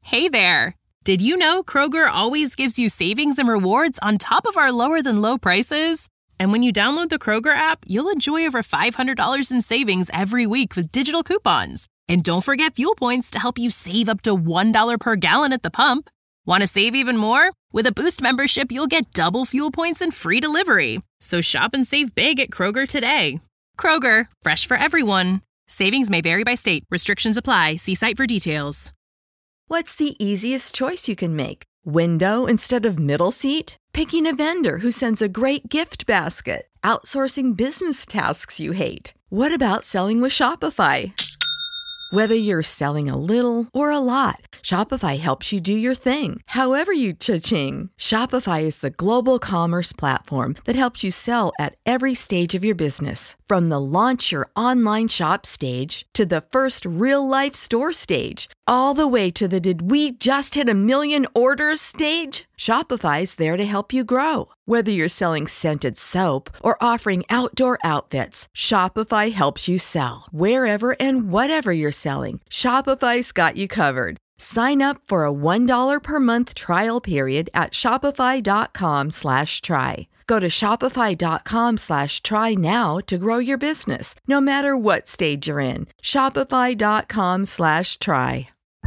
Hey there! Did you know Kroger always gives you savings and rewards on top of our lower-than-low prices? And when you download the Kroger app, you'll enjoy over $500 in savings every week with digital coupons. And don't forget fuel points to help you save up to $1 per gallon at the pump. Want to save even more? With a Boost membership, you'll get double fuel points and free delivery. So shop and save big at Kroger today. Kroger, fresh for everyone. Savings may vary by state. Restrictions apply. See site for details. What's the easiest choice you can make? Window instead of middle seat? Picking a vendor who sends a great gift basket? Outsourcing business tasks you hate? What about selling with Shopify? Whether you're selling a little or a lot, Shopify helps you do your thing, however you cha-ching. Shopify is the global commerce platform that helps you sell at every stage of your business. From the launch your online shop stage to the first real-life store stage, all the way to the did we just hit a million orders stage. Shopify's there to help you grow. Whether you're selling scented soap or offering outdoor outfits, Shopify helps you sell. Wherever and whatever you're selling, Shopify's got you covered. Sign up for a $1 per month trial period at shopify.com/try. Go to shopify.com/try now to grow your business, no matter what stage you're in. Shopify.com/try.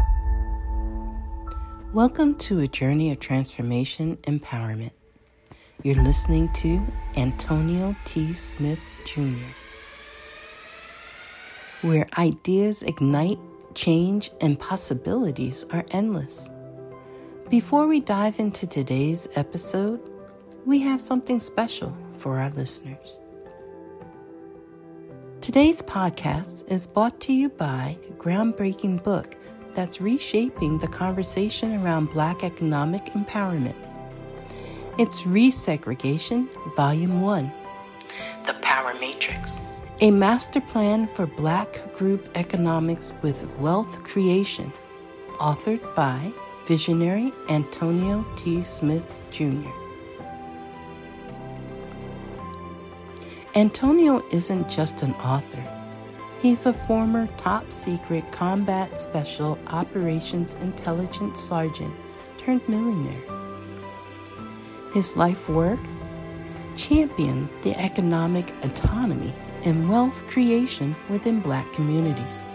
Welcome to a journey of transformation empowerment. You're listening to Antonio T. Smith Jr., where ideas ignite, change, and possibilities are endless. Before we dive into today's episode, we have something special for our listeners. Today's podcast is brought to you by a groundbreaking book that's reshaping the conversation around Black economic empowerment. It's Resegregation, Volume 1, The Power Matrix, a master plan for Black group economics with wealth creation, authored by visionary Antonio T. Smith Jr. Antonio isn't just an author. He's a former top-secret combat special operations intelligence sergeant turned millionaire. His life work championed the economic autonomy and wealth creation within Black communities.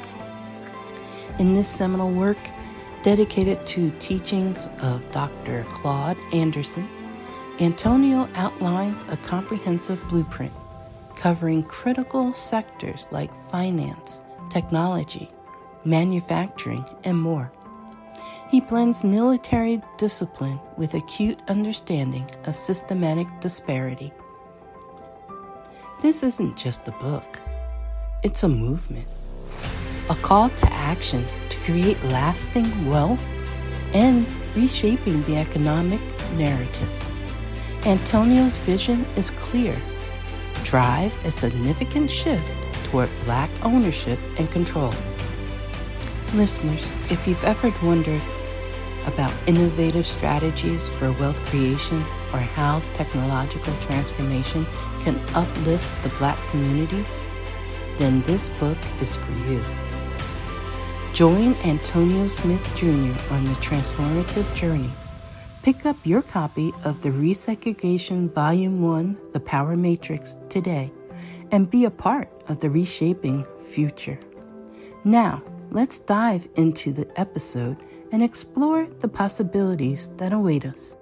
In this seminal work, dedicated to teachings of Dr. Claude Anderson, Antonio outlines a comprehensive blueprint covering critical sectors like finance, technology, manufacturing, and more. He blends military discipline with acute understanding of systematic disparity. This isn't just a book. It's a movement, a call to action to create lasting wealth and reshaping the economic narrative. Antonio's vision is clear: drive a significant shift toward Black ownership and control. Listeners, if you've ever wondered about innovative strategies for wealth creation or how technological transformation can uplift the Black communities, then this book is for you. Join Antonio Smith Jr. on the transformative journey. Pick up your copy of the Resegregation Volume 1, The Power Matrix, today and be a part of the reshaping future. Now, let's dive into the episode and explore the possibilities that await us.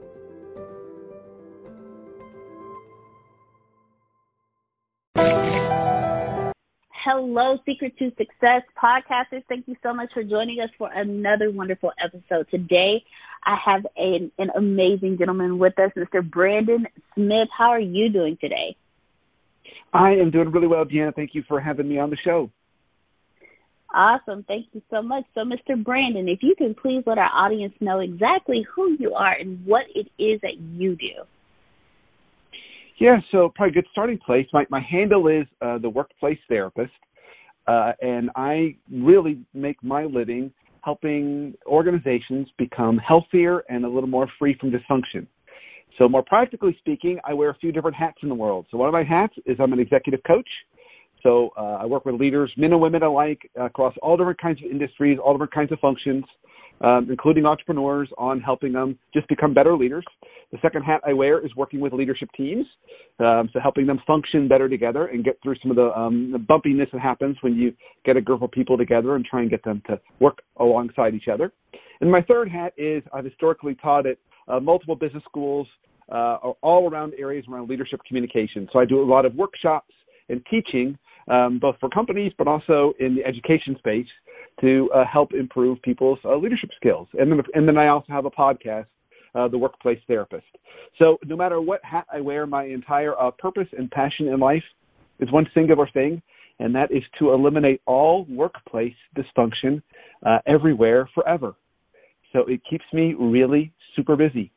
Hello, Secret to Success podcasters. Thank you so much for joining us for another wonderful episode. Today, I have an amazing gentleman with us, Mr. Brandon Smith. How are you doing today? I am doing really well, Deanna. Thank you for having me on the show. Awesome. Thank you so much. So, Mr. Brandon, if you can please let our audience know exactly who you are and what it is that you do. Yeah, so probably a good starting place. My handle is the Workplace Therapist, and I really make my living helping organizations become healthier and a little more free from dysfunction. So more practically speaking, I wear a few different hats in the world. So one of my hats is I'm an executive coach. So I work with leaders, men and women alike, across all different kinds of industries, all different kinds of functions, including entrepreneurs, on helping them just become better leaders. The second hat I wear is working with leadership teams, so helping them function better together and get through some of the bumpiness that happens when you get a group of people together and try and get them to work alongside each other. And my third hat is I've historically taught at multiple business schools all around areas around leadership communication. So I do a lot of workshops and teaching, both for companies but also in the education space to help improve people's leadership skills. And then I also have a podcast, The Workplace Therapist. So no matter what hat I wear, my entire purpose and passion in life is one singular thing, and that is to eliminate all workplace dysfunction everywhere forever. So it keeps me really super busy.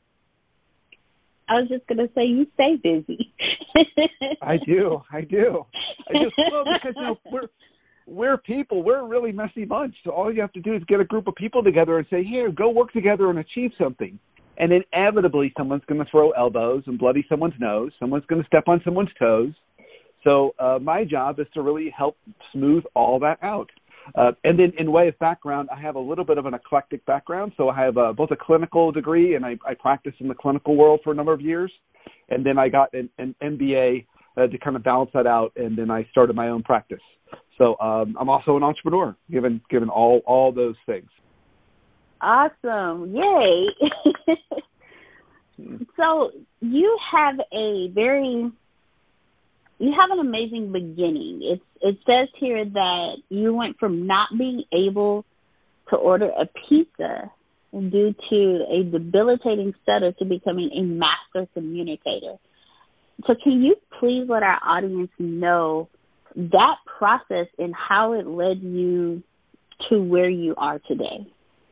I was just going to say, you stay busy. I do. Well, because we're people. We're a really messy bunch. So all you have to do is get a group of people together and say, here, go work together and achieve something. And inevitably, someone's going to throw elbows and bloody someone's nose. Someone's going to step on someone's toes. So my job is to really help smooth all that out. And then in way of background, I have a little bit of an eclectic background. So I have both a clinical degree, and I practiced in the clinical world for a number of years. And then I got an MBA to kind of balance that out, and then I started my own practice. So I'm also an entrepreneur, given all those things. Awesome. Yay. So you have an amazing beginning. It says here that you went from not being able to order a pizza due to a debilitating stutter to becoming a master communicator. So can you please let our audience know that process and how it led you to where you are today?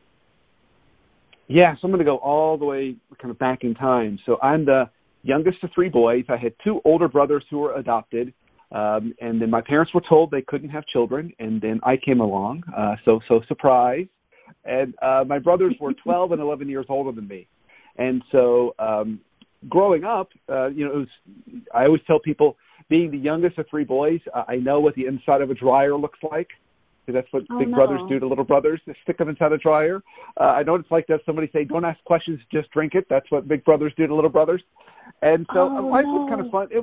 Yeah, so I'm going to go all the way kind of back in time. So I'm the youngest of three boys. I had two older brothers who were adopted, and then my parents were told they couldn't have children, and then I came along, so surprise. And my brothers were 12 and 11 years older than me. And so growing up, I always tell people, being the youngest of three boys, I know what the inside of a dryer looks like. That's what big brothers do to little brothers. They stick them inside a dryer. I know it's like to have somebody say, don't ask questions, just drink it. That's what big brothers do to little brothers. And so life was kind of fun. It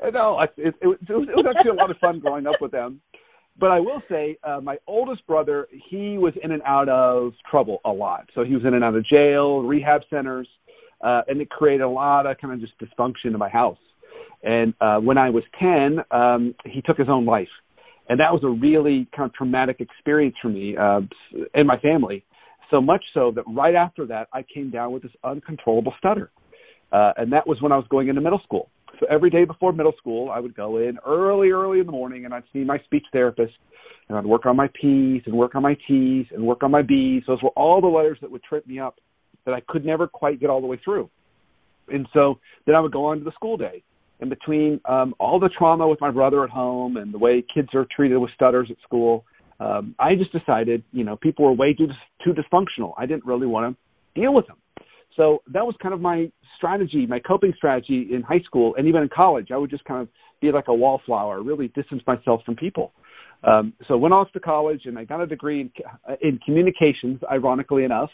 was actually a lot of fun growing up with them. But I will say my oldest brother, he was in and out of trouble a lot. So he was in and out of jail, rehab centers, and it created a lot of kind of just dysfunction in my house. And when I was 10, he took his own life. And that was a really kind of traumatic experience for me and my family, so much so that right after that, I came down with this uncontrollable stutter. And that was when I was going into middle school. So every day before middle school, I would go in early in the morning, and I'd see my speech therapist, and I'd work on my P's and work on my T's and work on my B's. Those were all the letters that would trip me up that I could never quite get all the way through. And so then I would go on to the school day. And between all the trauma with my brother at home and the way kids are treated with stutters at school, I just decided, people were way too dysfunctional. I didn't really want to deal with them. So that was kind of my strategy, my coping strategy in high school and even in college. I would just kind of be like a wallflower, really distance myself from people. So I went off to college and I got a degree in communications, ironically enough.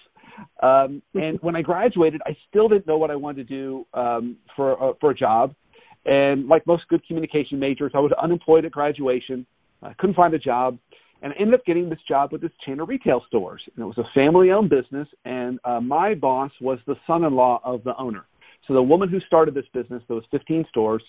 And when I graduated, I still didn't know what I wanted to do for a job. And like most good communication majors, I was unemployed at graduation. I couldn't find a job. And I ended up getting this job with this chain of retail stores. And it was a family-owned business, and my boss was the son-in-law of the owner. So the woman who started this business, there was 15 stores,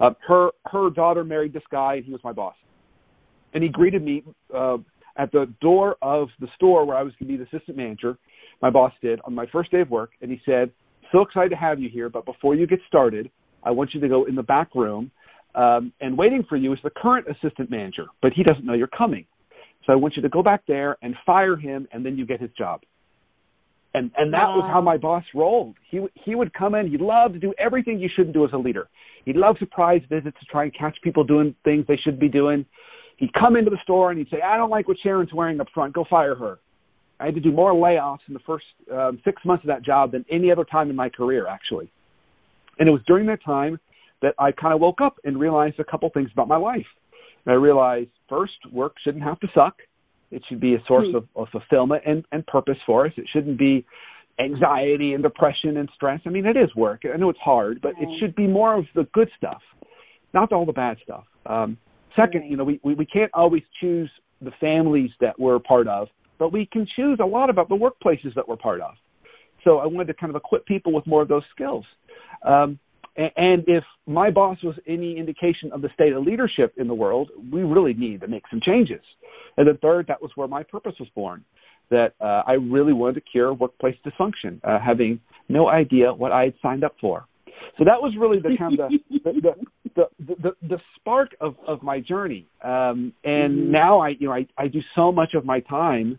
her daughter married this guy, and he was my boss. And he greeted me at the door of the store where I was going to be the assistant manager, my boss did, on my first day of work. And he said, so excited to have you here, but before you get started, I want you to go in the back room, and waiting for you is the current assistant manager, but he doesn't know you're coming. So I want you to go back there and fire him, and then you get his job. And that was how my boss rolled. He would come in. He'd love to do everything you shouldn't do as a leader. He'd love surprise visits to try and catch people doing things they shouldn't be doing. He'd come into the store, and he'd say, I don't like what Sharon's wearing up front. Go fire her. I had to do more layoffs in the first 6 months of that job than any other time in my career, actually. And it was during that time that I kind of woke up and realized a couple things about my life. And I realized, first, work shouldn't have to suck. It should be a source of fulfillment and purpose for us. It shouldn't be anxiety and depression and stress. I mean, it is work. I know it's hard, but it should be more of the good stuff, not all the bad stuff. Second, we can't always choose the families that we're part of, but we can choose a lot about the workplaces that we're part of. So I wanted to kind of equip people with more of those skills. And if my boss was any indication of the state of leadership in the world, we really need to make some changes. And then third, that was where my purpose was born, that I really wanted to cure workplace dysfunction, having no idea what I had signed up for. So that was really the kind of the spark of my journey. And now I do so much of my time,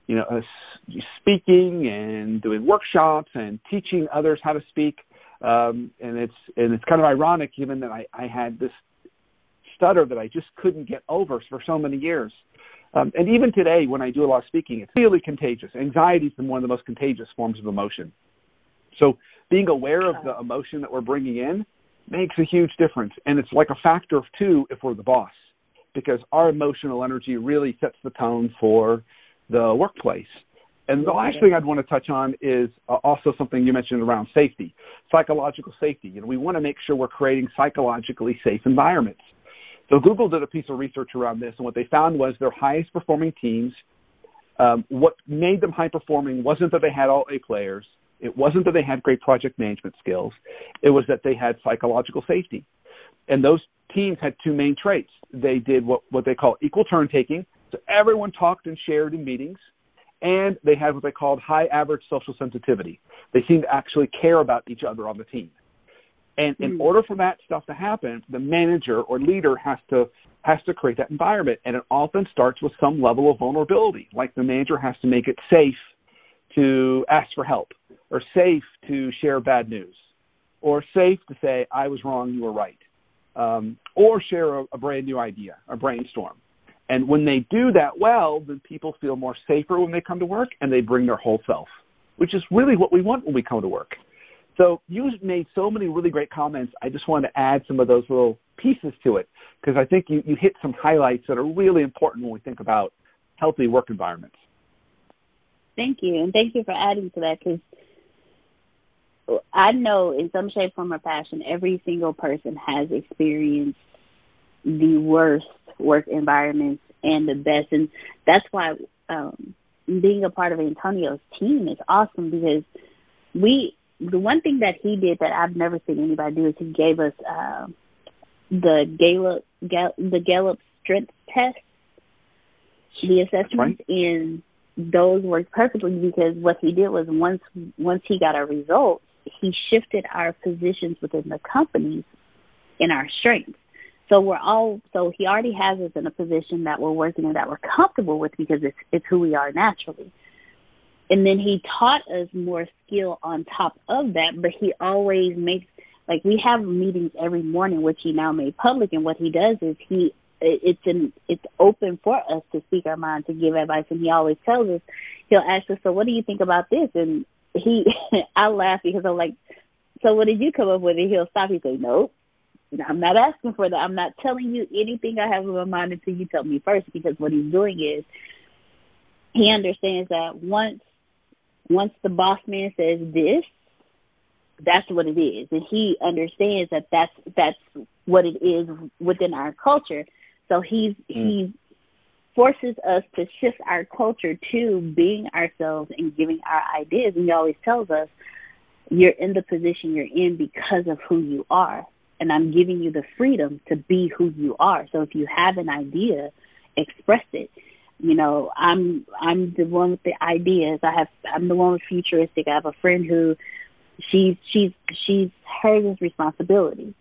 speaking and doing workshops and teaching others how to speak. And it's kind of ironic, given that I had this stutter that I just couldn't get over for so many years. And even today, when I do a lot of speaking, it's really contagious. Anxiety is one of the most contagious forms of emotion. So being aware of the emotion that we're bringing in makes a huge difference. And it's like a factor of two if we're the boss, because our emotional energy really sets the tone for the workplace. And the last thing I'd want to touch on is also something you mentioned around safety, psychological safety. We want to make sure we're creating psychologically safe environments. So Google did a piece of research around this, and what they found was their highest performing teams, what made them high performing wasn't that they had all A players. It wasn't that they had great project management skills. It was that they had psychological safety. And those teams had two main traits. They did what they call equal turn taking. So everyone talked and shared in meetings. And they had what they called high average social sensitivity. They seemed to actually care about each other on the team. And in order for that stuff to happen, the manager or leader has to create that environment. And it often starts with some level of vulnerability, like the manager has to make it safe to ask for help, or safe to share bad news, or safe to say, I was wrong, you were right, or share a brand new idea, a brainstorm. And when they do that well, then people feel more safer when they come to work, and they bring their whole self, which is really what we want when we come to work. So you made so many really great comments. I just wanted to add some of those little pieces to it, because I think you hit some highlights that are really important when we think about healthy work environments. Thank you, and thank you for adding to that, because I know in some shape, form, or fashion, every single person has experienced the worst work environments and the best, and that's why being a part of Antonio's team is awesome, because the one thing that he did that I've never seen anybody do is he gave us the Gallup strength test, the assessments, and those worked perfectly, because what he did was once he got our results, he shifted our positions within the companies in our strengths. So he already has us in a position that we're working in, that we're comfortable with, because it's who we are naturally. And then he taught us more skill on top of that, but he always makes, like, we have meetings every morning, which he now made public, and what he does is it's open for us to speak our mind, to give advice, and he always tells us, he'll ask us, so what do you think about this? And I laugh, because I'm like, so what did you come up with? And he'll stop, he'll say, nope, I'm not asking for that. I'm not telling you anything I have in my mind until you tell me first, because what he's doing is he understands that once the boss man says this, that's what it is. And he understands that that's what it is within our culture. So he forces us to shift our culture to being ourselves and giving our ideas. And he always tells us, you're in the position you're in because of who you are. And I'm giving you the freedom to be who you are. So if you have an idea, express it. I'm the one with the ideas. I'm the one with futuristic. I have a friend who she's hers is responsibility.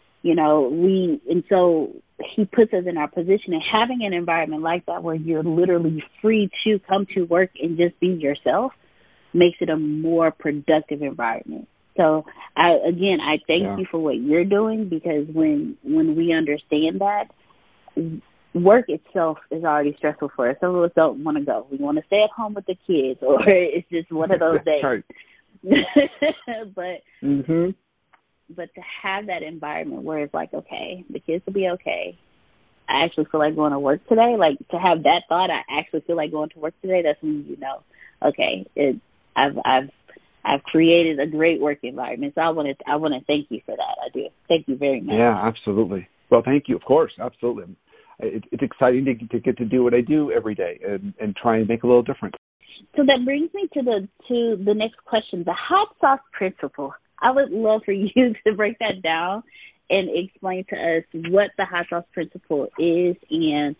And so he puts us in our position, and having an environment like that where you're literally free to come to work and just be yourself makes it a more productive environment. So I thank you for what you're doing, because when we understand that, work itself is already stressful for us. Some of us don't want to go. We want to stay at home with the kids, or it's just one of those days. Right. But to have that environment where it's like, okay, the kids will be okay, I actually feel like going to work today. Like, to have that thought, I actually feel like going to work today, that's when you know, okay, I've created a great work environment. So I want to thank you for that. I do. Thank you very much. Yeah, absolutely. Well, thank you. Of course, absolutely. It's exciting to get to do what I do every day and try and make a little difference. So that brings me to the next question, the hot sauce principle. I would love for you to break that down and explain to us what the hot sauce principle is and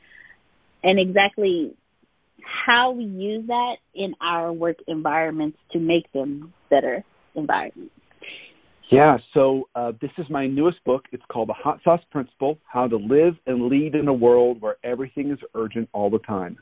exactly how we use that in our work environments to make them better environments. Yeah, so this is my newest book. It's called The Hot Sauce Principle, How to Live and Lead in a World Where Everything is Urgent All the Time.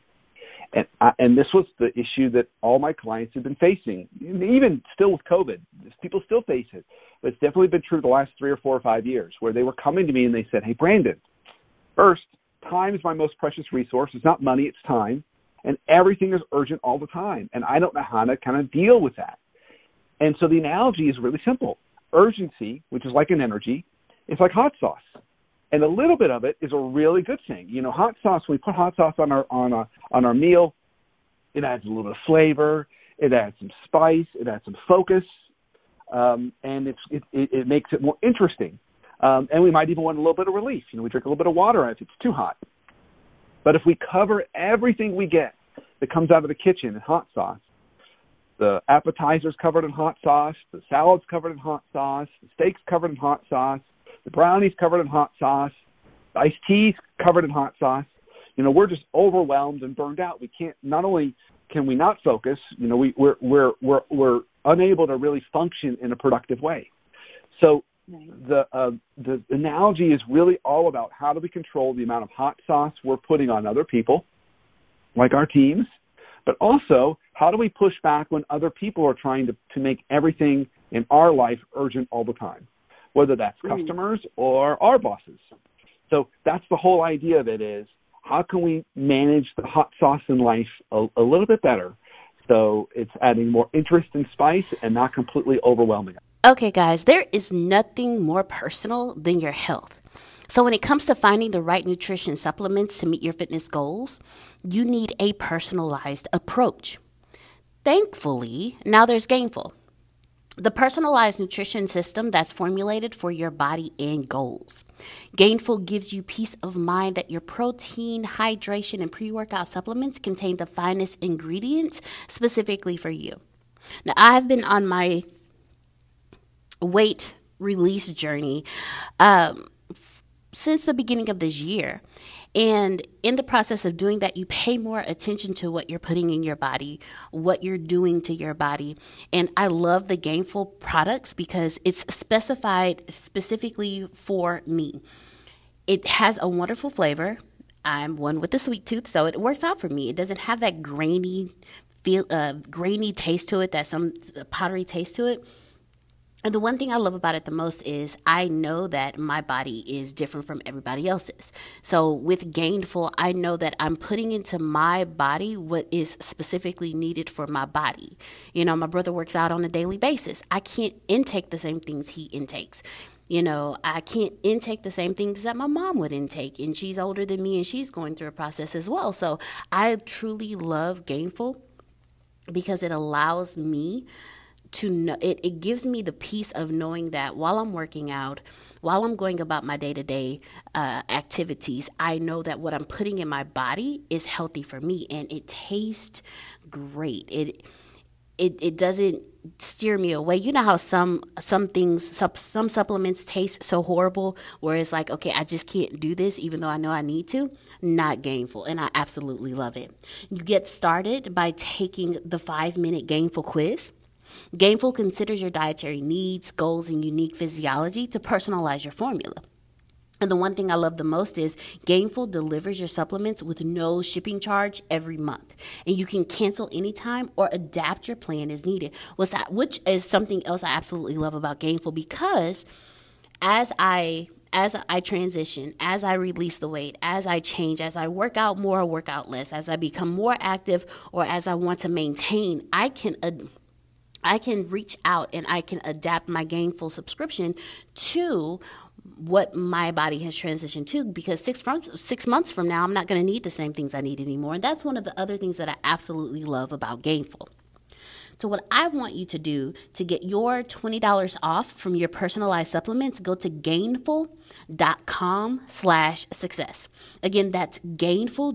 And this was the issue that all my clients have been facing, even still with COVID. People still face it. But it's definitely been true the last 3 or 4 or 5 years, where they were coming to me and they said, hey, Brandon, first, time is my most precious resource. It's not money, it's time. And everything is urgent all the time. And I don't know how to kind of deal with that. And so the analogy is really simple. Urgency, which is like an energy, is like hot sauce. And a little bit of it is a really good thing. You know, hot sauce, when we put hot sauce on our meal, it adds a little bit of flavor, it adds some spice, it adds some focus, and it makes it more interesting. And we might even want a little bit of relief. You know, we drink a little bit of water if it's too hot. But if we cover everything we get that comes out of the kitchen in hot sauce, the appetizer's covered in hot sauce, the salad's covered in hot sauce, the steak's covered in hot sauce, the brownie's covered in hot sauce, the iced tea's covered in hot sauce. You know, we're just overwhelmed and burned out. We can't. Not only can we not focus, you know, we're unable to really function in a productive way. So the analogy is really all about how do we control the amount of hot sauce we're putting on other people, like our teams, but also how do we push back when other people are trying to make everything in our life urgent all the time, whether that's customers or our bosses. So that's the whole idea of it, is how can we manage the hot sauce in life a little bit better so it's adding more interest and spice and not completely overwhelming. Okay, guys, there is nothing more personal than your health. So when it comes to finding the right nutrition supplements to meet your fitness goals, you need a personalized approach. Thankfully, now there's Gainful, the personalized nutrition system that's formulated for your body and goals. Gainful gives you peace of mind that your protein, hydration, and pre-workout supplements contain the finest ingredients specifically for you. Now, I've been on my weight release journey since the beginning of this year. And in the process of doing that, you pay more attention to what you're putting in your body, what you're doing to your body. And I love the Gainful products because it's specified specifically for me. It has a wonderful flavor. I'm one with a sweet tooth, so it works out for me. It doesn't have that grainy taste to it, that some powdery taste to it. And the one thing I love about it the most is I know that my body is different from everybody else's. So with Gainful, I know that I'm putting into my body what is specifically needed for my body. You know, my brother works out on a daily basis. I can't intake the same things he intakes. You know, I can't intake the same things that my mom would intake, and she's older than me and she's going through a process as well. So I truly love Gainful because it allows me to know, it gives me the peace of knowing that while I'm working out, while I'm going about my day-to-day activities, I know that what I'm putting in my body is healthy for me, and it tastes great. It doesn't steer me away. You know how some supplements taste so horrible where it's like, okay, I just can't do this even though I know I need to? Not Gainful, and I absolutely love it. You get started by taking the 5-minute Gainful quiz. Gainful considers your dietary needs, goals, and unique physiology to personalize your formula. And the one thing I love the most is Gainful delivers your supplements with no shipping charge every month. And you can cancel anytime or adapt your plan as needed, which is something else I absolutely love about Gainful, because as I transition, as I release the weight, as I change, as I work out more or work out less, as I become more active, or as I want to maintain, I can reach out and I can adapt my Gainful subscription to what my body has transitioned to, because 6 months from now, I'm not going to need the same things I need anymore. And that's one of the other things that I absolutely love about Gainful. So what I want you to do to get your $20 off from your personalized supplements, go to gainful.com/success. Again, that's Gainful,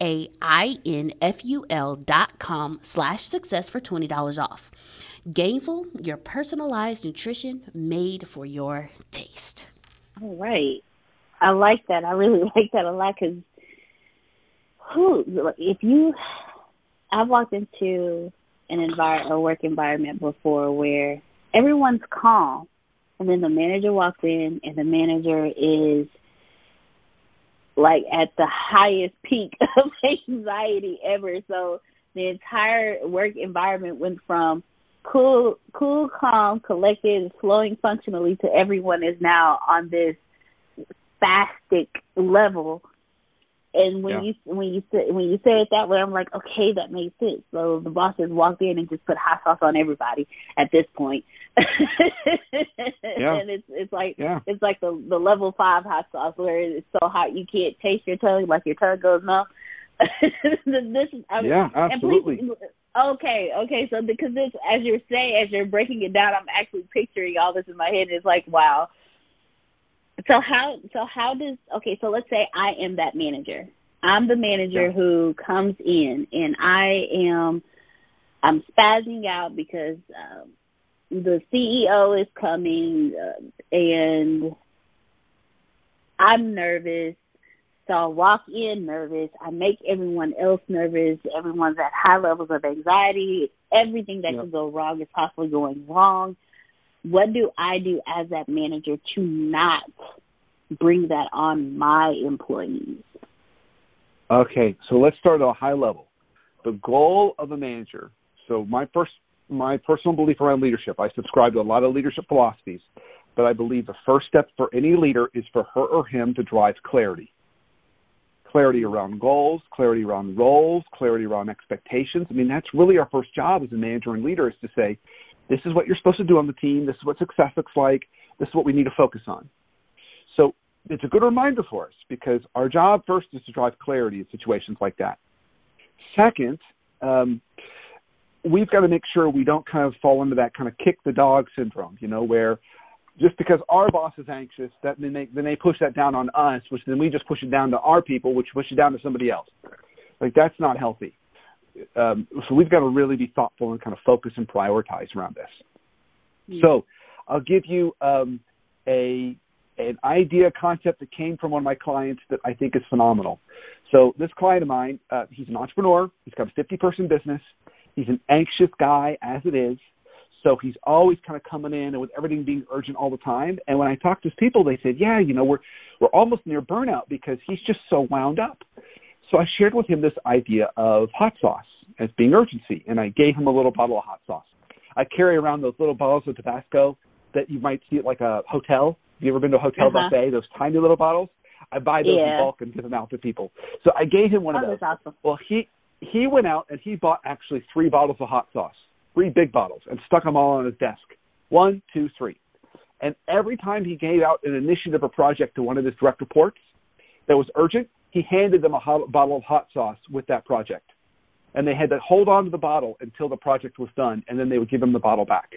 GAINFUL.com/success for $20 off. Gainful, your personalized nutrition made for your taste. All right. I like that. I really like that a lot, because I've walked into a work environment before where everyone's calm, and then the manager walks in and the manager is like at the highest peak of anxiety ever. So the entire work environment went from cool, calm, collected, flowing functionally to everyone is now on this spastic level. And when you say it that way, I'm like, okay, that makes sense. So the boss just walked in and just put hot sauce on everybody at this point. And it's like the level 5 hot sauce where it's so hot you can't taste your tongue, like your tongue goes numb. Absolutely. Okay. So because this, as you're breaking it down, I'm actually picturing all this in my head. And it's like, wow. So let's say I am that manager. I'm the manager who comes in, and I'm spazzing out because the CEO is coming, and I'm nervous. So I walk in nervous. I make everyone else nervous. Everyone's at high levels of anxiety. Everything that can go wrong is possibly going wrong. What do I do as that manager to not bring that on my employees? Okay, so let's start at a high level. The goal of a manager, so my personal belief around leadership, I subscribe to a lot of leadership philosophies, but I believe the first step for any leader is for her or him to drive clarity. Clarity around goals, clarity around roles, clarity around expectations. I mean, that's really our first job as a manager and leader, is to say, this is what you're supposed to do on the team. This is what success looks like. This is what we need to focus on. So it's a good reminder for us, because our job first is to drive clarity in situations like that. Second, we've got to make sure we don't kind of fall into that kind of kick the dog syndrome, where just because our boss is anxious, that then they push that down on us, which then we just push it down to our people, which push it down to somebody else. Like, that's not healthy. So we've got to really be thoughtful and kind of focus and prioritize around this. Mm-hmm. So I'll give you an idea, concept that came from one of my clients that I think is phenomenal. So this client of mine, he's an entrepreneur. He's got a 50-person business. He's an anxious guy as it is. So he's always kind of coming in and with everything being urgent all the time. And when I talked to his people, they said, we're almost near burnout because he's just so wound up. So I shared with him this idea of hot sauce as being urgency, and I gave him a little bottle of hot sauce. I carry around those little bottles of Tabasco that you might see at like a hotel. Have you ever been to a hotel buffet, those tiny little bottles? I buy those in bulk and give them out to people. So I gave him one of those. That's awesome. Well, he went out and he bought actually 3 bottles of hot sauce, 3 big bottles, and stuck them all on his desk. 1, 2, 3. And every time he gave out an initiative or project to one of his direct reports that was urgent, he handed them a bottle of hot sauce with that project. And they had to hold on to the bottle until the project was done, and then they would give him the bottle back.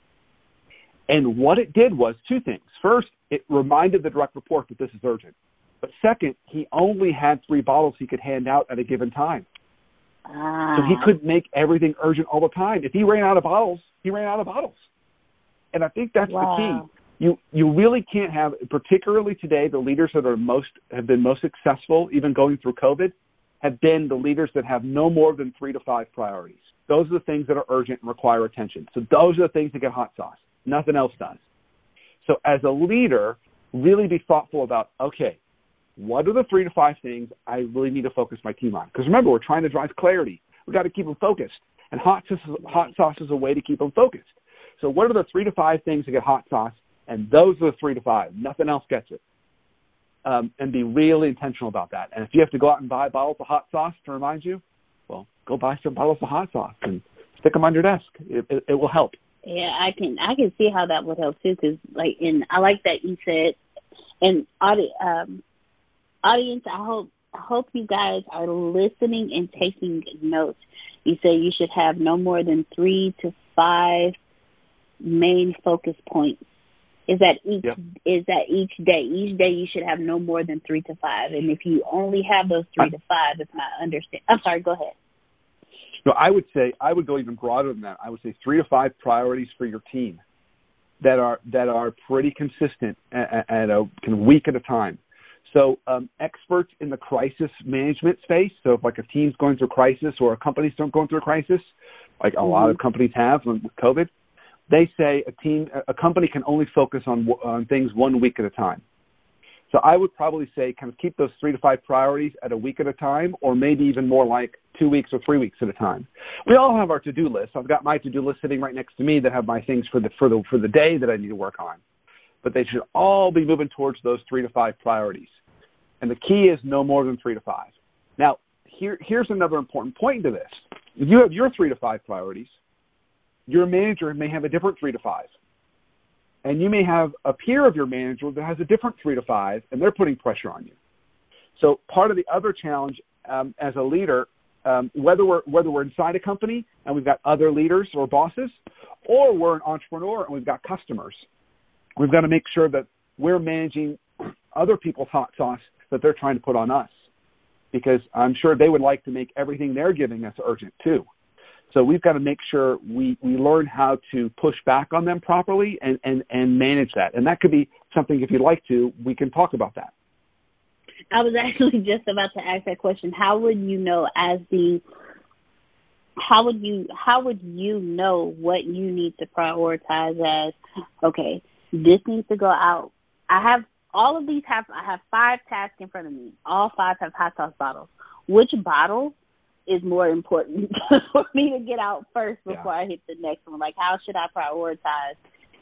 And what it did was 2 things. First, it reminded the direct report that this is urgent. But second, he only had 3 bottles he could hand out at a given time. So he couldn't make everything urgent all the time. If he ran out of bottles, he ran out of bottles. And I think that's the key. You really can't have, particularly today, the leaders that have been most successful, even going through COVID, have been the leaders that have no more than 3 to 5 priorities. Those are the things that are urgent and require attention. So those are the things that get hot sauce. Nothing else does. So as a leader, really be thoughtful about, okay, what are the 3 to 5 things I really need to focus my team on? Because remember, we're trying to drive clarity. We've got to keep them focused. And hot sauce is a way to keep them focused. So what are the 3 to 5 things that get hot sauce? And those are the 3 to 5. Nothing else gets it. And be really intentional about that. And if you have to go out and buy bottles of hot sauce to remind you, well, go buy some bottles of hot sauce and stick them on your desk. It will help. Yeah, I can see how that would help too. Because I like that you said And audience, I hope you guys are listening and taking notes. You say you should have no more than 3 to 5 main focus points. Is that each day? Each day you should have no more than 3 to 5. And if you only have those 3 to 5, it's not understand. I'm sorry. Go ahead. No, I would go even broader than that. I would say 3 to 5 priorities for your team that are pretty consistent at a kind of week at a time. So experts in the crisis management space. So if like a team's going through a crisis or a company's going through a crisis, like a lot of companies have with COVID, they say a company can only focus on things 1 week at a time. So I would probably say kind of keep those 3 to 5 priorities at a week at a time, or maybe even more like 2 weeks or 3 weeks at a time. We all have our to-do list. I've got my to-do list sitting right next to me that have my things for the day that I need to work on. But they should all be moving towards those 3 to 5 priorities. And the key is no more than 3 to 5. Now, here's another important point to this. If you have your 3 to 5 priorities, your manager may have a different 3 to 5. And you may have a peer of your manager that has a different 3 to 5, and they're putting pressure on you. So part of the other challenge as a leader, whether we're inside a company and we've got other leaders or bosses, or we're an entrepreneur and we've got customers, we've got to make sure that we're managing other people's hot sauce that they're trying to put on us, because I'm sure they would like to make everything they're giving us urgent too. So we've got to make sure we learn how to push back on them properly and manage that. And that could be something, if you'd like to, we can talk about that. I was actually just about to ask that question. How would you know how would you know what you need to prioritize as, okay, this needs to go out. I have 5 tasks in front of me. All 5 have hot sauce bottles. Which bottle is more important for me to get out first before I hit the next one? Like, how should I prioritize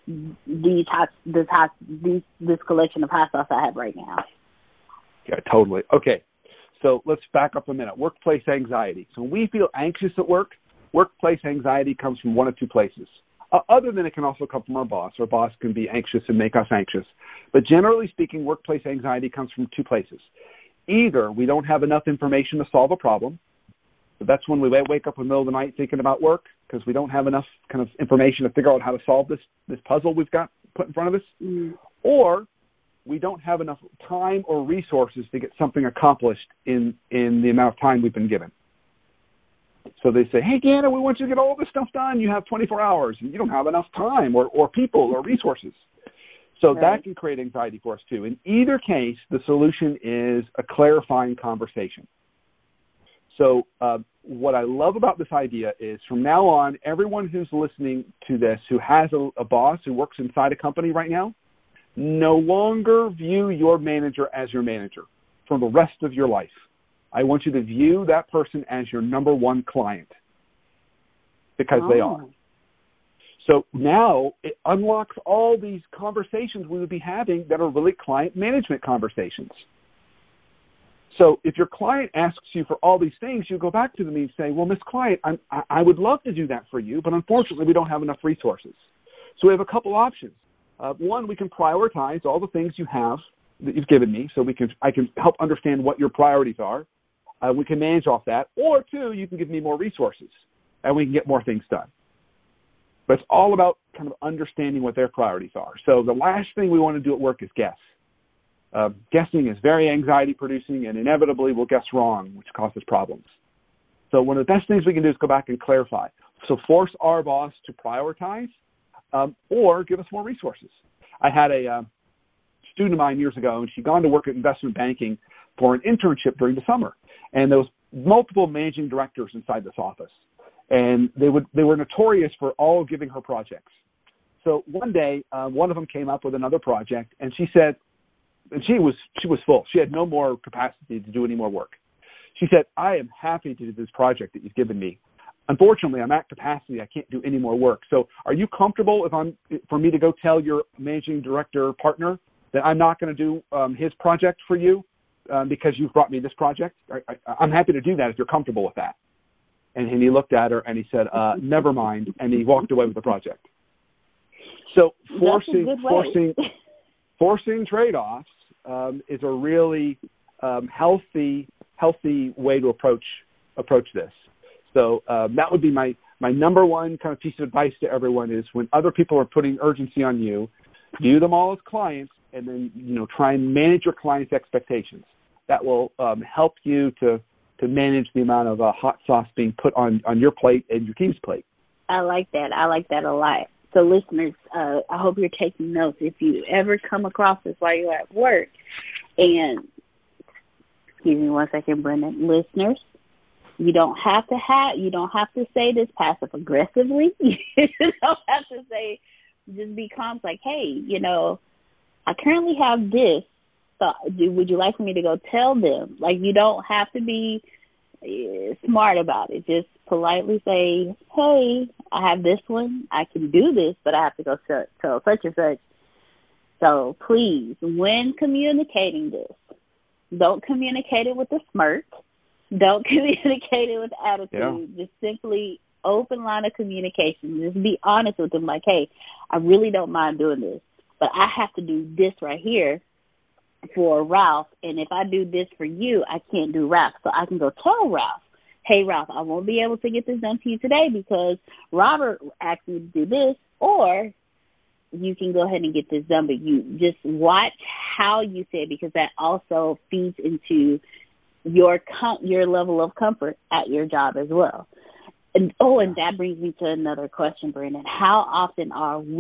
this collection of hot sauce I have right now? Yeah, totally. Okay, so let's back up a minute. Workplace anxiety. So when we feel anxious at work, workplace anxiety comes from one of 2 places. Other than it can also come from our boss. Our boss can be anxious and make us anxious. But generally speaking, workplace anxiety comes from 2 places. Either we don't have enough information to solve a problem. So that's when we wake up in the middle of the night thinking about work, because we don't have enough kind of information to figure out how to solve this puzzle we've got put in front of us. Or we don't have enough time or resources to get something accomplished in the amount of time we've been given. So they say, hey, Deanna, we want you to get all this stuff done. You have 24 hours. And you don't have enough time or people or resources. So that can create anxiety for us too. In either case, the solution is a clarifying conversation. So what I love about this idea is from now on, everyone who's listening to this who has a boss who works inside a company right now, no longer view your manager as your manager for the rest of your life. I want you to view that person as your number one client, because they are. So now it unlocks all these conversations we would be having that are really client management conversations. So if your client asks you for all these things, you go back to them and say, well, Miss Client, I would love to do that for you, but unfortunately we don't have enough resources. So we have a couple options. One, we can prioritize all the things you have that you've given me, so I can help understand what your priorities are. We can manage off that. Or 2, you can give me more resources, and we can get more things done. But it's all about kind of understanding what their priorities are. So the last thing we want to do at work is guess. Guessing is very anxiety-producing, and inevitably we'll guess wrong, which causes problems. So one of the best things we can do is go back and clarify. So force our boss to prioritize or give us more resources. I had a student of mine years ago, and she'd gone to work at investment banking for an internship during the summer. And there was multiple managing directors inside this office. And they were notorious for all giving her projects. So one day, one of them came up with another project, and she said, and she was full. She had no more capacity to do any more work. She said, I am happy to do this project that you've given me. Unfortunately, I'm at capacity. I can't do any more work. So are you comfortable for me to go tell your managing director partner that I'm not going to do his project for you because you've brought me this project? I'm happy to do that if you're comfortable with that. And he looked at her and he said, never mind. And he walked away with the project. So forcing trade-offs is a really healthy way to approach this. So that would be my number one kind of piece of advice to everyone is when other people are putting urgency on you, view them all as clients, and then try and manage your clients' expectations. That will help you to manage the amount of hot sauce being put on your plate and your team's plate. I like that. I like that a lot. So listeners, I hope you're taking notes. If you ever come across this while you're at work, and excuse me one second, Brendan, listeners, you don't have to say this passive aggressively. You don't have to say, just be calm. It's like, hey, I currently have this. So would you like for me to go tell them? Like, you don't have to be smart about it. Just politely say, hey, I have this one. I can do this, but I have to go tell such and such. So please, when communicating this, don't communicate it with a smirk. Don't communicate it with attitude. Yeah. Just simply open line of communication. Just be honest with them, like, hey, I really don't mind doing this, but I have to do this right here for Ralph, and if I do this for you, I can't do Ralph. So I can go tell Ralph, hey, Ralph, I won't be able to get this done to you today because Robert asked me to do this, or you can go ahead and get this done, but you just watch how you say it because that also feeds into your level of comfort at your job as well. And that brings me to another question, Brandon. How often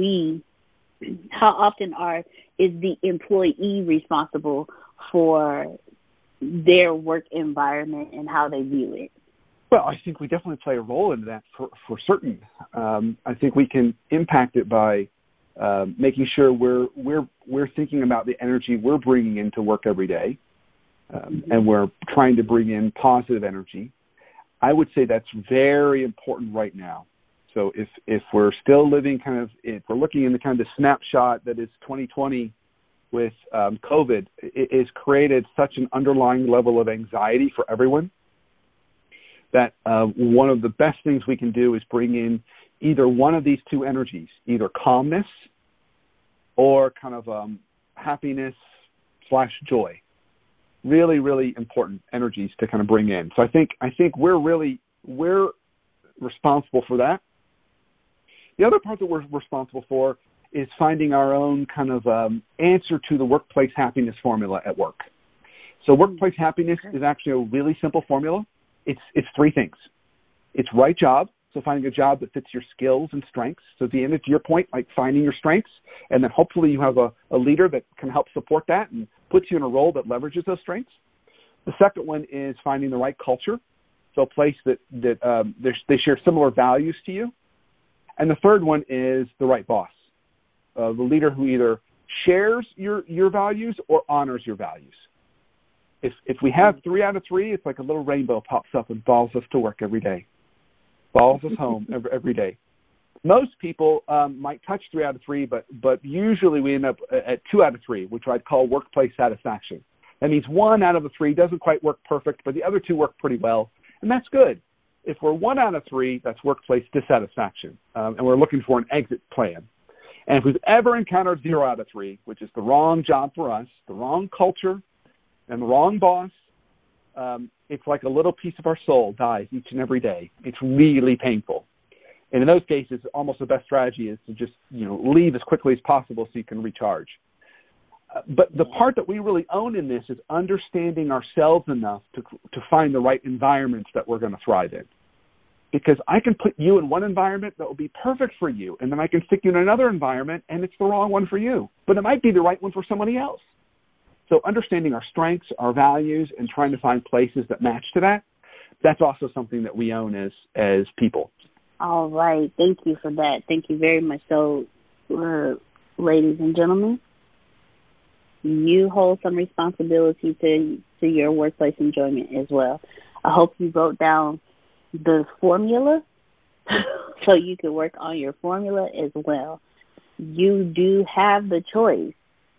is the employee responsible for their work environment and how they view it? Well, I think we definitely play a role in that for certain. I think we can impact it by making sure we're thinking about the energy we're bringing into work every day, and we're trying to bring in positive energy. I would say that's very important right now. So if we're still living if we're looking in the kind of snapshot that is 2020 with COVID, it has created such an underlying level of anxiety for everyone that one of the best things we can do is bring in either one of these two energies, either calmness or kind of happiness / joy. Really, really important energies to kind of bring in. So I think we're responsible for that. The other part that we're responsible for is finding our own kind of answer to the workplace happiness formula at work. So workplace happiness is actually a really simple formula. It's three things. It's right job, so finding a job that fits your skills and strengths. So at the end, to your point, like finding your strengths, and then hopefully you have a leader that can help support that and puts you in a role that leverages those strengths. The second one is finding the right culture, so a place that they share similar values to you. And the third one is the right boss, the leader who either shares your values or honors your values. If we have 3 out of 3, it's like a little rainbow pops up and follows us to work every day, follows us home every day. Most people might touch 3 out of 3, but usually we end up at 2 out of 3, which I'd call workplace satisfaction. That means 1 out of the 3 doesn't quite work perfect, but the other 2 work pretty well, and that's good. If we're 1 out of 3, that's workplace dissatisfaction, and we're looking for an exit plan. And if we've ever encountered 0 out of 3, which is the wrong job for us, the wrong culture, and the wrong boss, it's like a little piece of our soul dies each and every day. It's really painful. And in those cases, almost the best strategy is to just leave as quickly as possible so you can recharge. But the part that we really own in this is understanding ourselves enough to find the right environments that we're going to thrive in. Because I can put you in one environment that will be perfect for you, and then I can stick you in another environment, and it's the wrong one for you. But it might be the right one for somebody else. So understanding our strengths, our values, and trying to find places that match to that, that's also something that we own as people. All right. Thank you for that. Thank you very much. So, ladies and gentlemen, you hold some responsibility to your workplace enjoyment as well. I hope you wrote down the formula so you can work on your formula as well. You do have the choice.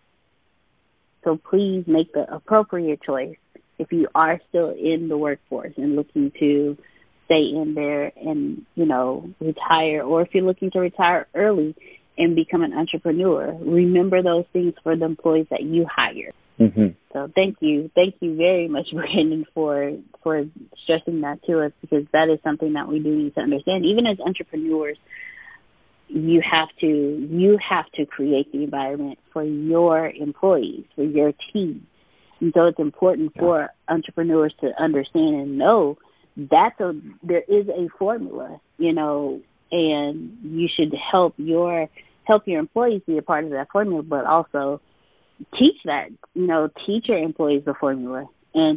So please make the appropriate choice if you are still in the workforce and looking to stay in there and, retire, or if you're looking to retire early and become an entrepreneur. Remember those things for the employees that you hire. Mm-hmm. So thank you very much, Brandon, for stressing that to us, because that is something that we do need to understand. Even as entrepreneurs, you have to create the environment for your employees, for your team. And so it's important for entrepreneurs to understand and know that there is a formula, and you should help your employees be a part of that formula, but also teach your employees the formula. And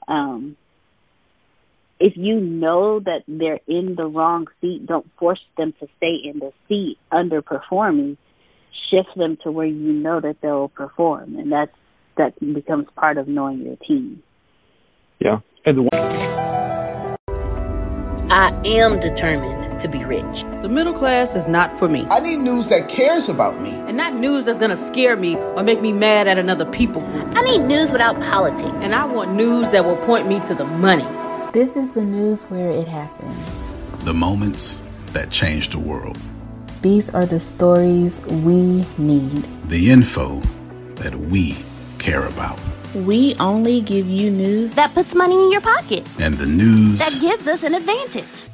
if you know that they're in the wrong seat, don't force them to stay in the seat underperforming. Shift them to where you know that they'll perform, and that becomes part of knowing your team. Yeah. And I am determined to be rich. The middle class is not for me. I need news that cares about me. And not news that's going to scare me or make me mad at another people group. I need news without politics. And I want news that will point me to the money. This is the news where it happens. The moments that change the world. These are the stories we need. The info that we care about. We only give you news that puts money in your pocket. And the news that gives us an advantage.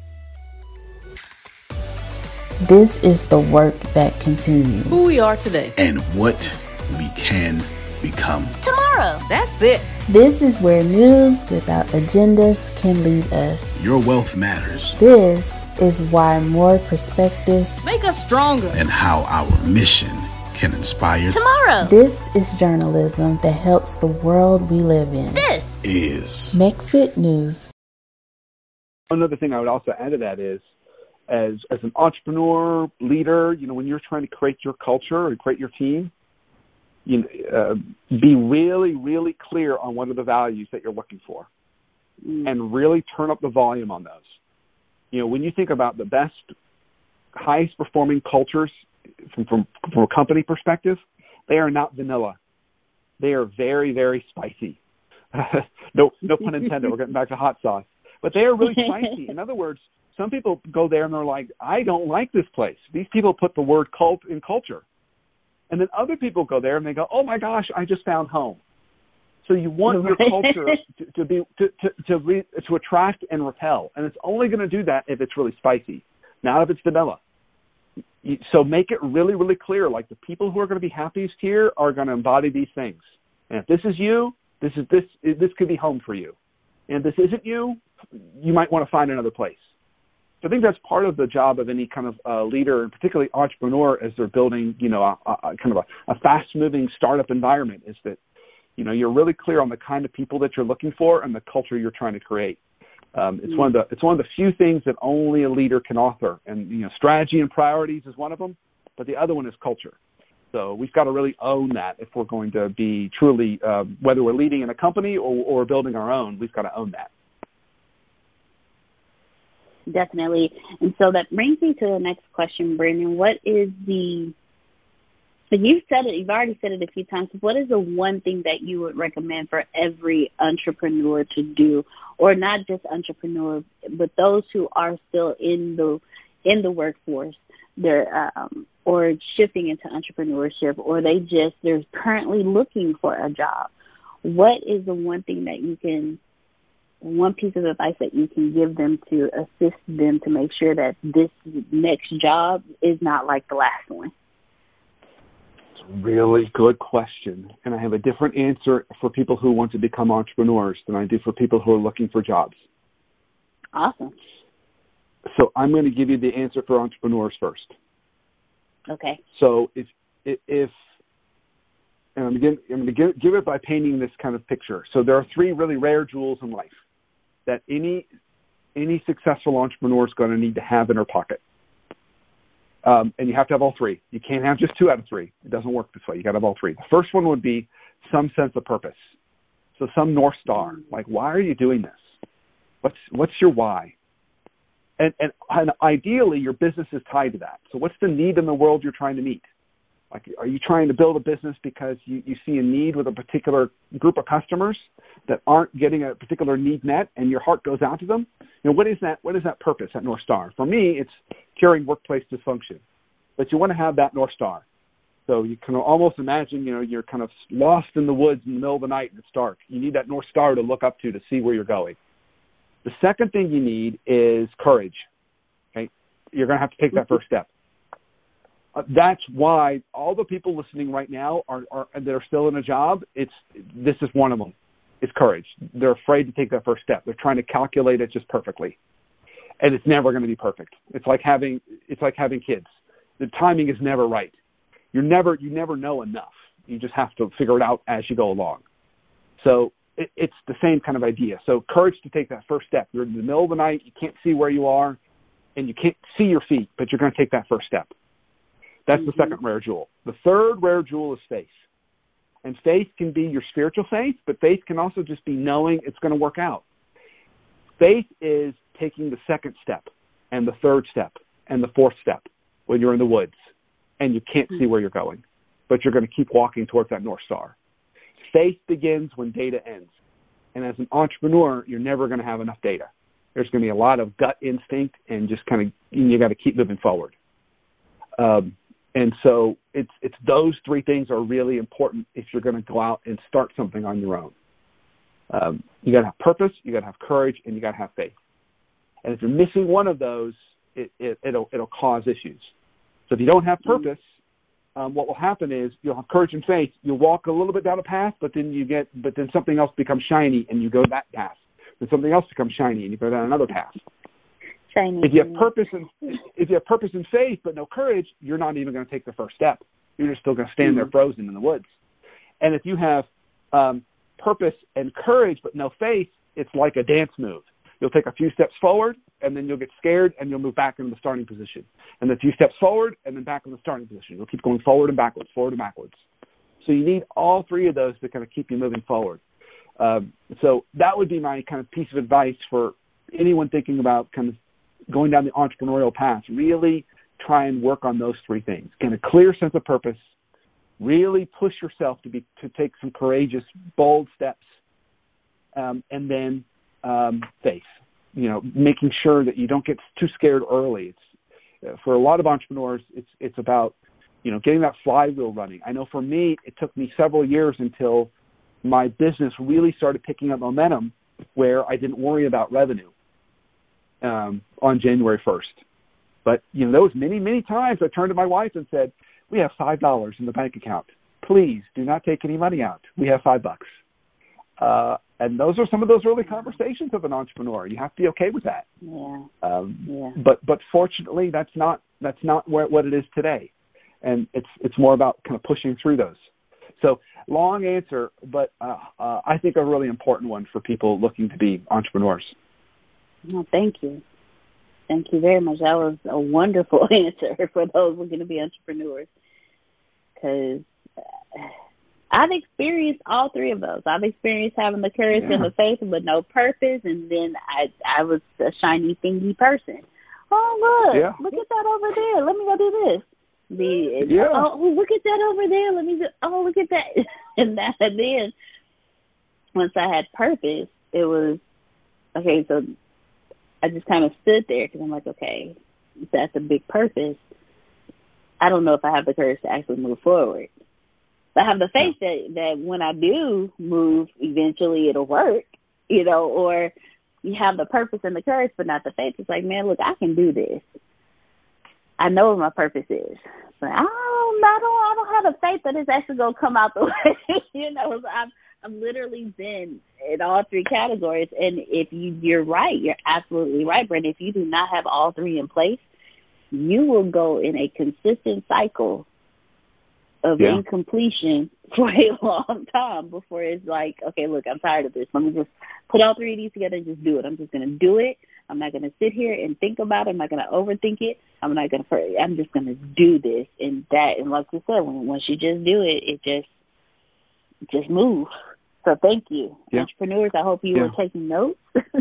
This is the work that continues. Who we are today. And what we can become tomorrow. That's it. This is where news without agendas can lead us. Your wealth matters. This is why more perspectives make us stronger. And how our mission can inspire tomorrow. This is journalism that helps the world we live in. This is Mexit News. Another thing I would also add to that is, as an entrepreneur, leader, when you're trying to create your culture and create your team, be really, really clear on what are the values that you're looking for, and really turn up the volume on those. When you think about the best, highest performing cultures from a company perspective, they are not vanilla. They are very, very spicy. No pun intended. We're getting back to hot sauce. But they are really spicy. In other words, some people go there and they're like, I don't like this place. These people put the word cult in culture. And then other people go there and they go, oh my gosh, I just found home. So you want your culture to attract and repel. And it's only going to do that if it's really spicy, not if it's vanilla. So make it really, really clear. Like, the people who are going to be happiest here are going to embody these things. And if this is you, this could be home for you. And if this isn't you, you might want to find another place. So I think that's part of the job of any kind of leader, and particularly entrepreneur, as they're building, a fast-moving startup environment, is that, you're really clear on the kind of people that you're looking for and the culture you're trying to create. It's one of the few things that only a leader can author, and strategy and priorities is one of them, but the other one is culture. So we've got to really own that if we're going to be truly, whether we're leading in a company or building our own, we've got to own that. Definitely. And so that brings me to the next question, Brandon. What is you've said it, you've already said it a few times. What is the one thing that you would recommend for every entrepreneur to do, or not just entrepreneur, but those who are still in the workforce, they're or shifting into entrepreneurship, or they're currently looking for a job? What is the one thing that one piece of advice that you can give them to assist them to make sure that this next job is not like the last one? Really good question. And I have a different answer for people who want to become entrepreneurs than I do for people who are looking for jobs. Awesome. So I'm going to give you the answer for entrepreneurs first. Okay. So if and I'm going to give it by painting this kind of picture. So there are three really rare jewels in life that any successful entrepreneur is going to need to have in her pocket. And you have to have all three. You can't have just 2 out of 3. It doesn't work this way. You got to have all 3. The first one would be some sense of purpose. So some North Star, like, why are you doing this? What's your why? And ideally, your business is tied to that. So what's the need in the world you're trying to meet? Like, are you trying to build a business because you see a need with a particular group of customers that aren't getting a particular need met, and your heart goes out to them? What is that? What is that purpose, that North Star? For me, it's curing workplace dysfunction. But you want to have that North Star. So you can almost imagine, you're kind of lost in the woods in the middle of the night and it's dark. You need that North Star to look up to see where you're going. The second thing you need is courage. Okay, you're going to have to take that first step. That's why all the people listening right now that are still in a job. This is one of them. It's courage. They're afraid to take that first step. They're trying to calculate it just perfectly, and it's never going to be perfect. It's like having kids. The timing is never right. You never know enough. You just have to figure it out as you go along. So it's the same kind of idea. So courage to take that first step. You're in the middle of the night. You can't see where you are, and you can't see your feet, but you're going to take that first step. That's the second rare jewel. The third rare jewel is faith. And faith can be your spiritual faith, but faith can also just be knowing it's going to work out. Faith is taking the second step and the third step and the fourth step when you're in the woods and you can't see where you're going, but you're going to keep walking towards that North Star. Faith begins when data ends. And as an entrepreneur, you're never going to have enough data. There's going to be a lot of gut instinct and just you got to keep moving forward. And so it's those three things are really important if you're going to go out and start something on your own. You got to have purpose, you got to have courage, and you got to have faith. And if you're missing one of those, it'll cause issues. So if you don't have purpose, what will happen is you'll have courage and faith. You'll walk a little bit down a path, but then something else becomes shiny, and you go that path. Then something else becomes shiny, and you go down another path. If you have purpose and faith but no courage, you're not even going to take the first step. You're just still going to stand there frozen in the woods. And if you have purpose and courage but no faith, it's like a dance move. You'll take a few steps forward, and then you'll get scared, and you'll move back into the starting position. And then a few steps forward, and then back in the starting position. You'll keep going forward and backwards. So you need all three of those to kind of keep you moving forward. So that would be my kind of piece of advice for anyone thinking about kind of going down the entrepreneurial path. Really try and work on those three things. Get a clear sense of purpose, really push yourself to take some courageous, bold steps, and then faith. Making sure that you don't get too scared early. It's for a lot of entrepreneurs, it's about getting that flywheel running. I know for me, it took me several years until my business really started picking up momentum, where I didn't worry about revenue on January 1st. But, there was many, many times I turned to my wife and said, we have $5 in the bank account. Please do not take any money out. We have $5. And those are some of those early conversations of an entrepreneur. You have to be okay with that. Yeah. But fortunately, that's not what it is today. And it's more about kind of pushing through those. So long answer, but I think a really important one for people looking to be entrepreneurs. Well, thank you. Thank you very much. That was a wonderful answer for those looking to be entrepreneurs, because I've experienced all three of those. I've experienced having the courage and the faith but no purpose, and then I was a shiny thingy person. Oh, look at that over there. Let me go do this. Look at that over there. Let me look at that. And then once I had purpose, it was, okay, so I just kind of stood there because I'm like, okay, that's a big purpose. I don't know if I have the courage to actually move forward. But I have the faith that when I do move, eventually it'll work, or you have the purpose and the courage, but not the faith. It's like, man, look, I can do this. I know what my purpose is. But I don't have the faith that it's actually going to come out the way, I've literally been in all three categories. And if you're right, you're absolutely right, Brenda. If you do not have all three in place, you will go in a consistent cycle of incompletion for a long time before it's like, okay, look, I'm tired of this. Let me just put all three of these together and just do it. I'm just going to do it. I'm not going to sit here and think about it. I'm not going to overthink it. I'm just going to do this and that. And like you said, once you just do it, it just move. So thank you. Yeah. Entrepreneurs, I hope you were taking notes.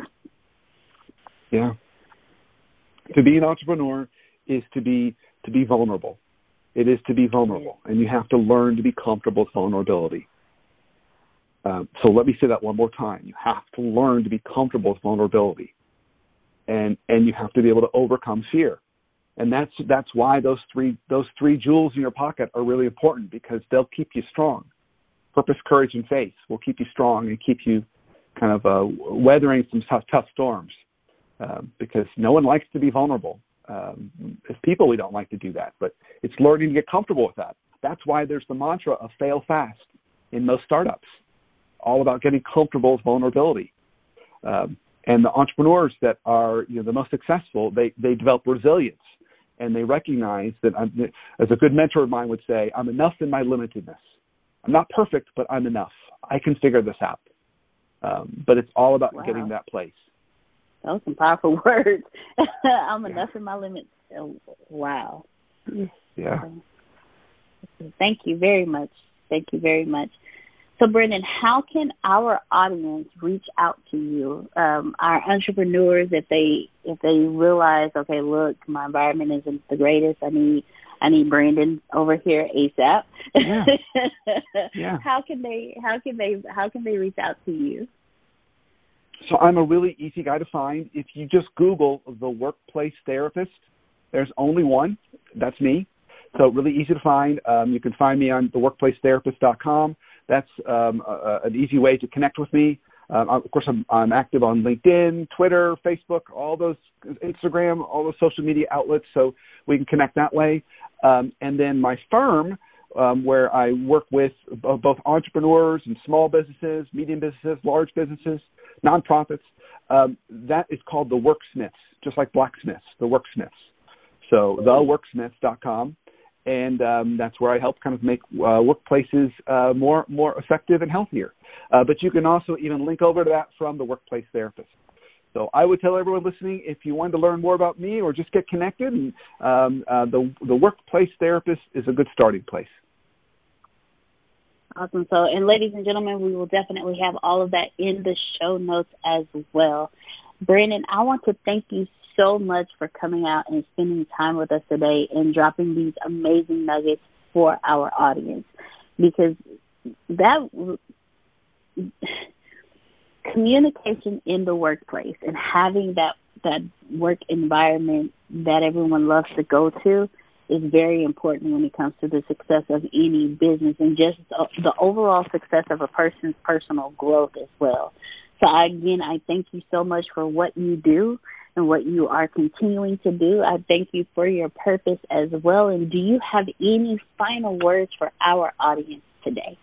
Yeah. To be an entrepreneur is to be vulnerable. It is to be vulnerable, and you have to learn to be comfortable with vulnerability. So let me say that one more time. You have to learn to be comfortable with vulnerability, and you have to be able to overcome fear. And that's why those three jewels in your pocket are really important, because they'll keep you strong. Purpose, courage, and faith will keep you strong and keep you kind of weathering some tough storms, because no one likes to be vulnerable. As people, we don't like to do that, but it's learning to get comfortable with that. That's why there's the mantra of fail fast in most startups, all about getting comfortable with vulnerability. And the entrepreneurs that are the most successful, they develop resilience, and they recognize that, as a good mentor of mine would say, I'm enough in my limitedness. I'm not perfect, but I'm enough. I can figure this out. But it's all about getting that place. Those are some powerful words. I'm enough in my limits. Wow. Yeah. Thank you very much. Thank you very much. So, Brendan, how can our audience reach out to you, our entrepreneurs, if they realize, okay, look, my environment isn't the greatest. I need Brendan over here ASAP. Yeah. Yeah. How can they reach out to you? So I'm a really easy guy to find. If you just Google the Workplace Therapist, there's only one. That's me. So really easy to find. You can find me on theworkplacetherapist.com. That's an easy way to connect with me. Of course, I'm active on LinkedIn, Twitter, Facebook, all those, Instagram, all those social media outlets, so we can connect that way. And then my firm, where I work with both entrepreneurs and small businesses, medium businesses, large businesses, nonprofits, that is called The Worksmiths, just like blacksmiths, The Worksmiths. So theworksmiths.com. And that's where I help kind of make workplaces more effective and healthier. But you can also even link over to that from the Workplace Therapist. So I would tell everyone listening, if you wanted to learn more about me or just get connected, and the Workplace Therapist is a good starting place. Awesome. So, and ladies and gentlemen, we will definitely have all of that in the show notes as well. Brandon, I want to thank you so much for coming out and spending time with us today and dropping these amazing nuggets for our audience, because that communication in the workplace and having that work environment that everyone loves to go to is very important when it comes to the success of any business and just the overall success of a person's personal growth as well. So again, I thank you so much for what you do and what you are continuing to do. I thank you for your purpose as well. And do you have any final words for our audience today?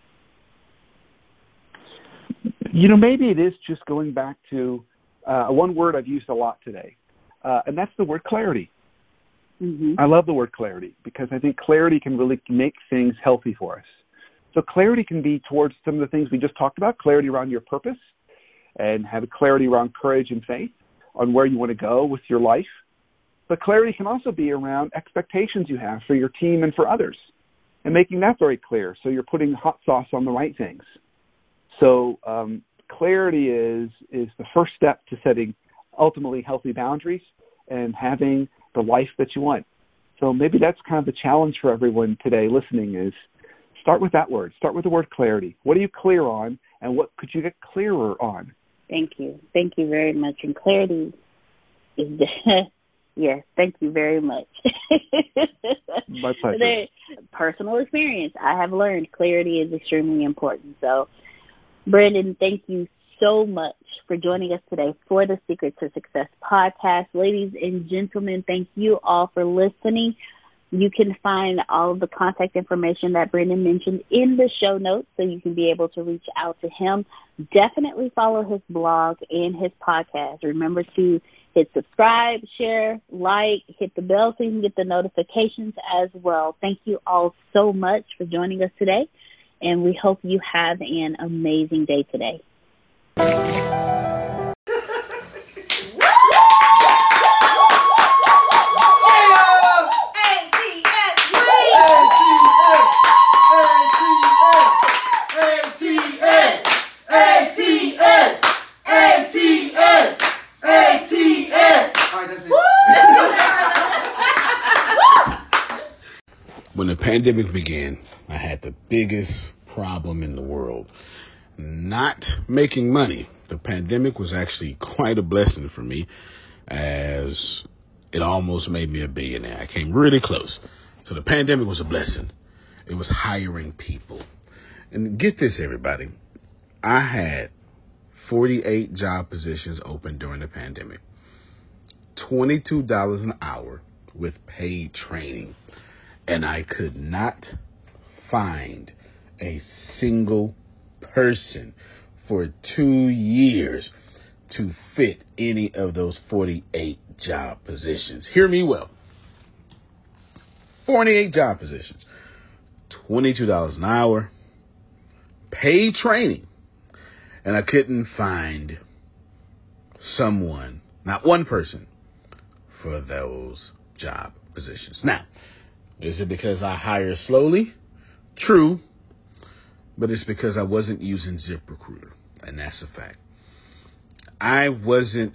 Maybe it is just going back to one word I've used a lot today, and that's the word clarity. Mm-hmm. I love the word clarity because I think clarity can really make things healthy for us. So clarity can be towards some of the things we just talked about, clarity around your purpose, and have clarity around courage and faith on where you want to go with your life. But clarity can also be around expectations you have for your team and for others, and making that very clear so you're putting hot sauce on the right things. So clarity is the first step to setting ultimately healthy boundaries and having the life that you want. So maybe that's kind of the challenge for everyone today listening is start with that word. Start with the word clarity. What are you clear on, and what could you get clearer on? Thank you. Thank you very much. And clarity is yes, thank you very much. My pleasure. Personal experience. I have learned clarity is extremely important. So, Brandon, thank you so much for joining us today for the Secret to Success podcast. Ladies and gentlemen, thank you all for listening. You can find all of the contact information that Brandon mentioned in the show notes, so you can be able to reach out to him. Definitely follow his blog and his podcast. Remember to hit subscribe, share, like, hit the bell so you can get the notifications as well. Thank you all so much for joining us today, and we hope you have an amazing day today. When the pandemic began, I had the biggest problem in the world. Not making money. The pandemic was actually quite a blessing for me, as It almost made me a billionaire. I came really close. So the pandemic was a blessing. It was hiring people. And get this, everybody. I had 48 job positions open during the pandemic. $22 an hour with paid training. And I could not find a single person for 2 years to fit any of those 48 job positions. Hear me well. 48 job positions, $22 an hour, paid training, and I couldn't find someone, not one person, for those job positions. Now, is it because I hire slowly? True, but it's because I wasn't using ZipRecruiter, and that's a fact. I wasn't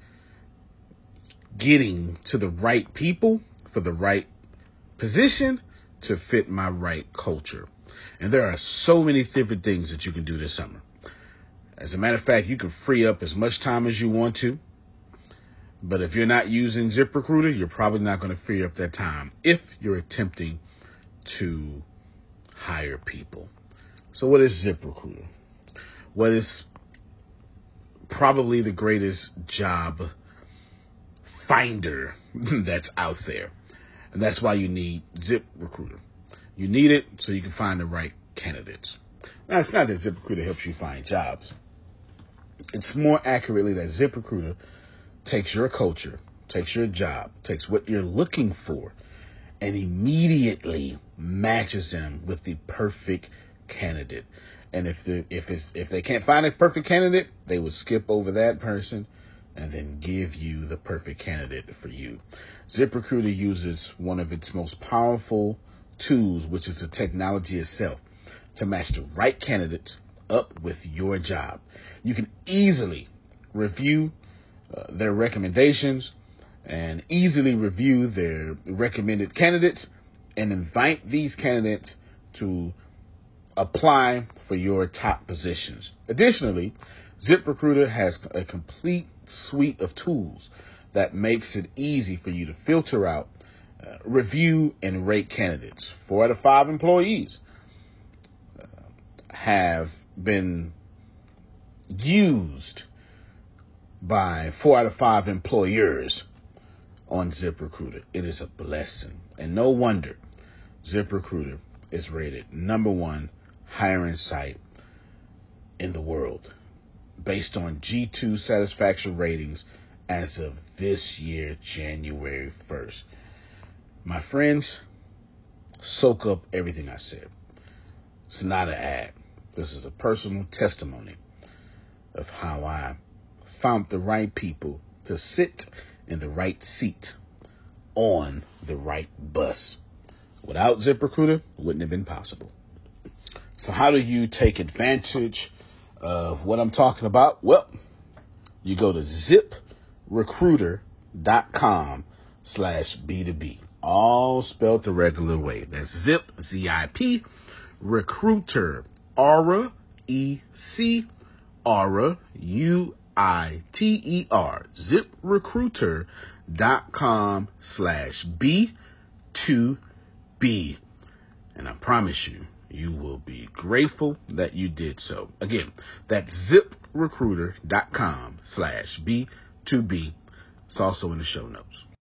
getting to the right people for the right position to fit my right culture. And there are so many different things that you can do this summer. As a matter of fact, you can free up as much time as you want to. But if you're not using ZipRecruiter, you're probably not going to free up that time if you're attempting to hire people. So what is ZipRecruiter? What is probably the greatest job finder that's out there. And that's why you need ZipRecruiter. You need it so you can find the right candidates. Now, it's not that ZipRecruiter helps you find jobs. It's more accurately that ZipRecruiter takes your culture, takes your job, takes what you're looking for, and immediately matches them with the perfect candidate. And if they can't find a perfect candidate, they will skip over that person and then give you the perfect candidate for you. ZipRecruiter uses one of its most powerful tools, which is the technology itself, to match the right candidates up with your job. You can easily review their recommendations and easily review their recommended candidates and invite these candidates to apply for your top positions. Additionally, ZipRecruiter has a complete suite of tools that makes it easy for you to filter out, review, and rate candidates. 4 out of 5 employees have been used by 4 out of 5 employers on ZipRecruiter. It is a blessing. And no wonder ZipRecruiter is rated #1 hiring site in the world based on G2 satisfaction ratings as of this year, January 1st. My friends, soak up everything I said. It's not an ad. This is a personal testimony of how I found the right people to sit in the right seat on the right bus. Without ZipRecruiter, it wouldn't have been possible. So how do you take advantage of what I'm talking about? Well, you go to ZipRecruiter.com/B2B. All spelled the regular way. That's Zip, Z-I-P, Recruiter, Aura, E-C, Aura, U-I-T-E-R. ZipRecruiter.com/B2B. And I promise you, you will be grateful that you did so. Again, that's ZipRecruiter.com/B2B. It's also in the show notes.